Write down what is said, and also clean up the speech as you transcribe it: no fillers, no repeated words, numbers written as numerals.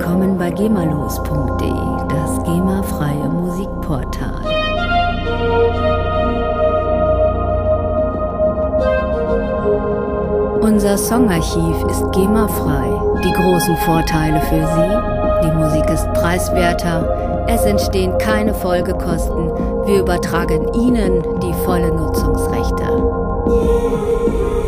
Willkommen bei gemalos.de, das GEMA-freie Musikportal. Unser Songarchiv ist GEMA-frei. Die großen Vorteile für Sie: die Musik ist preiswerter, es entstehen keine Folgekosten, wir übertragen Ihnen die volle Nutzungsrechte.